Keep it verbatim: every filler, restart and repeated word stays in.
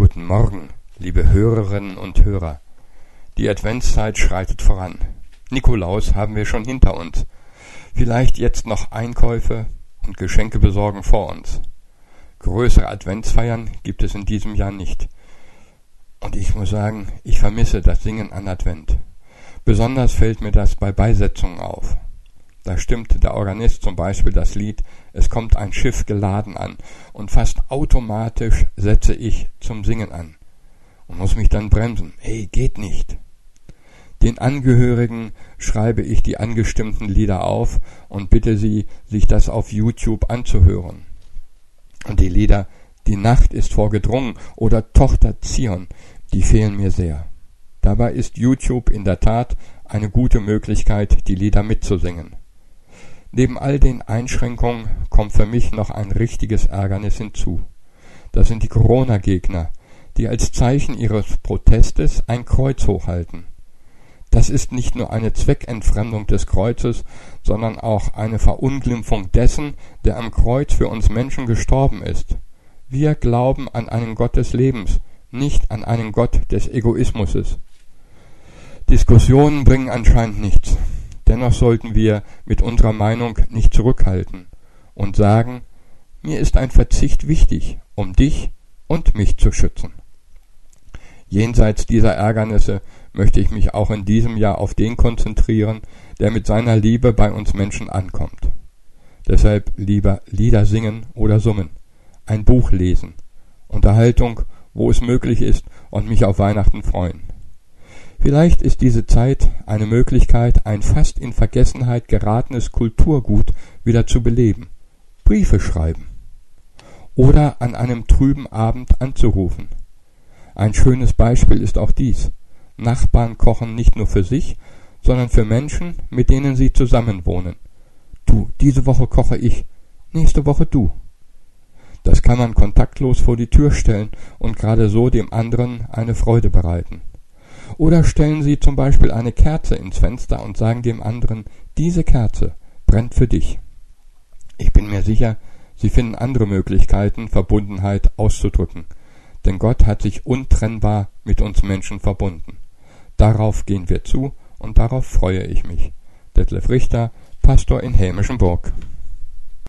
Guten Morgen, liebe Hörerinnen und Hörer. Die Adventszeit schreitet voran. Nikolaus haben wir schon hinter uns. Vielleicht jetzt noch Einkäufe und Geschenke besorgen vor uns. Größere Adventsfeiern gibt es in diesem Jahr nicht. Und ich muss sagen, ich vermisse das Singen an Advent. Besonders fällt mir das bei Beisetzungen auf. Da stimmt der Organist zum Beispiel das Lied »Es kommt ein Schiff geladen an« und fast automatisch setze ich zum Singen an und muss mich dann bremsen. Hey, geht nicht. Den Angehörigen schreibe ich die angestimmten Lieder auf und bitte sie, sich das auf YouTube anzuhören. Und die Lieder »Die Nacht ist vorgedrungen« oder »Tochter Zion«, die fehlen mir sehr. Dabei ist YouTube in der Tat eine gute Möglichkeit, die Lieder mitzusingen. Neben all den Einschränkungen kommt für mich noch ein richtiges Ärgernis hinzu. Das sind die Corona-Gegner, die als Zeichen ihres Protestes ein Kreuz hochhalten. Das ist nicht nur eine Zweckentfremdung des Kreuzes, sondern auch eine Verunglimpfung dessen, der am Kreuz für uns Menschen gestorben ist. Wir glauben an einen Gott des Lebens, nicht an einen Gott des Egoismus. Diskussionen bringen anscheinend nichts. Dennoch sollten wir mit unserer Meinung nicht zurückhalten und sagen, mir ist ein Verzicht wichtig, um dich und mich zu schützen. Jenseits dieser Ärgernisse möchte ich mich auch in diesem Jahr auf den konzentrieren, der mit seiner Liebe bei uns Menschen ankommt. Deshalb lieber Lieder singen oder summen, ein Buch lesen, Unterhaltung, wo es möglich ist, und mich auf Weihnachten freuen. Vielleicht ist diese Zeit eine Möglichkeit, ein fast in Vergessenheit geratenes Kulturgut wieder zu beleben. Briefe schreiben. Oder an einem trüben Abend anzurufen. Ein schönes Beispiel ist auch dies. Nachbarn kochen nicht nur für sich, sondern für Menschen, mit denen sie zusammenwohnen. Du, diese Woche koche ich, nächste Woche du. Das kann man kontaktlos vor die Tür stellen und gerade so dem anderen eine Freude bereiten. Oder stellen Sie zum Beispiel eine Kerze ins Fenster und sagen dem anderen, diese Kerze brennt für dich. Ich bin mir sicher, Sie finden andere Möglichkeiten, Verbundenheit auszudrücken. Denn Gott hat sich untrennbar mit uns Menschen verbunden. Darauf gehen wir zu und darauf freue ich mich. Detlef Richter, Pastor in Hämischenburg.